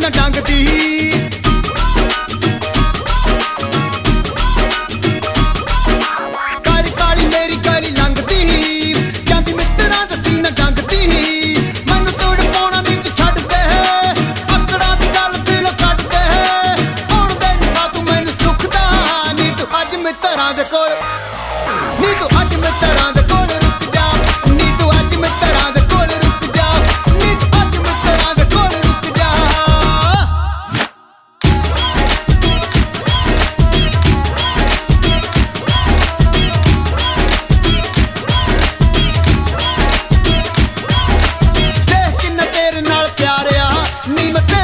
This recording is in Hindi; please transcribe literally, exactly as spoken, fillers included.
सीना डंगदी काली काली मेरी गली लंघदी जांदी मित्तरां दा सीना डंगदी मैनू तोड़ पाउणा नी तू छड्ड दे अकड़ां दी गल दिलों कड्ड दे हुण दे नी साधू मैनू सुख दा नी तू अज मित्तरां दे कोल नी तू अज मित्तरां दे कोल रुक जा नी तू अज मित्तरां दे कोल रुक जा नी तू अज मित्तरां दे कोल रुक जा देख किन्ना तेरे नाल प्यार आ नी मैं